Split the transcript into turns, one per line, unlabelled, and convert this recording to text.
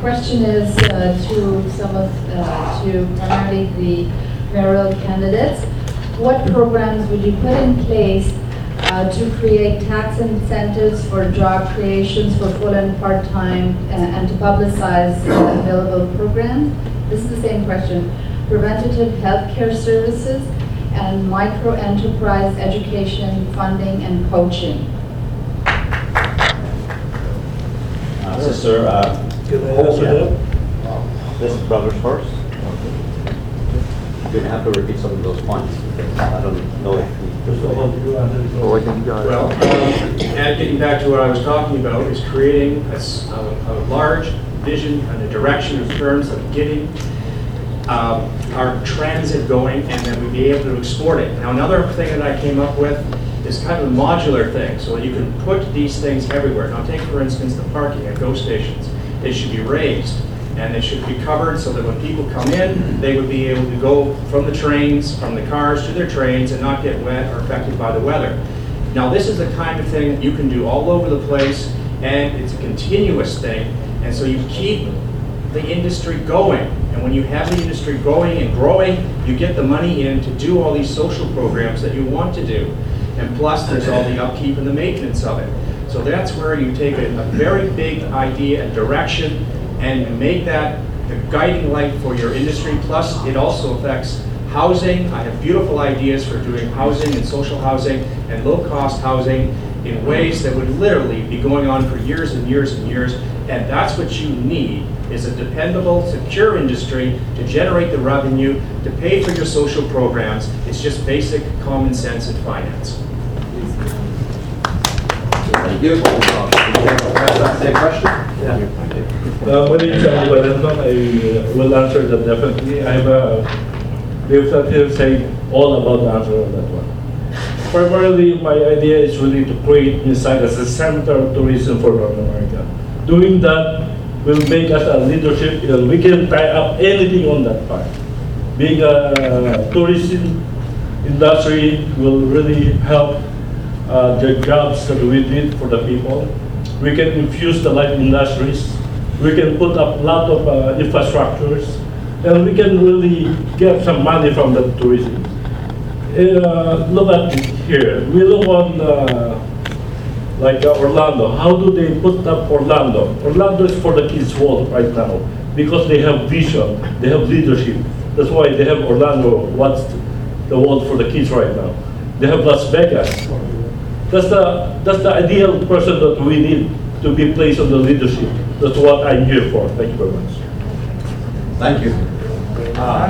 question is to primarily the mayoral candidates. What programs would you put in place to create tax incentives for job creations for full and part-time and to publicize available programs? This is the same question. Preventative healthcare services and micro-enterprise education, funding, and coaching.
Sister,
Can I answer that?
this brothers first. You're gonna have to repeat some of those points. I don't know if
Just hold you answer it.
Oh, I think you got it.
Well, and getting back to what I was talking about, is creating a large vision and a direction in terms of getting our transit going, and then we'd be able to export it. Now, another thing that I came up with is kind of a modular thing, so you can put these things everywhere. Now, take for instance the parking at GO stations. They should be raised, and they should be covered so that when people come in, they would be able to go from the trains, from the cars to their trains, and not get wet or affected by the weather. Now, this is the kind of thing that you can do all over the place, and it's a continuous thing, and so you keep the industry going. And when you have the industry going and growing, you get the money in to do all these social programs that you want to do. And plus, there's all the upkeep and the maintenance of it. So that's where you take a very big idea and direction and make that the guiding light for your industry. Plus, it also affects housing. I have beautiful ideas for doing housing and social housing and low-cost housing in ways that would literally be going on for years and years and years. And that's what you need, is a dependable, secure industry to generate the revenue, to pay for your social programs. It's just basic common sense in finance.
Thank you. Same question?
My name is Ali Valenton. I will answer that definitely. I have a legislative say all about the answer on that one. Primarily, my idea is really to create Mississauga as a center of tourism for North America. Doing that will make us a leadership, and we can tie up anything on that part. Being a tourism industry will really help the jobs that we need for the people. We can infuse the light industries. We can put up a lot of infrastructures, and we can really get some money from the tourism. Look at it here. We look on like Orlando. How do they put up Orlando? Orlando is for the kids' world right now because they have vision, they have leadership. That's why they have Orlando. What's the world for the kids right now? They have Las Vegas. That's the ideal person that we need to be placed on the leadership. That's what I'm here for. Thank you very much.
Thank you.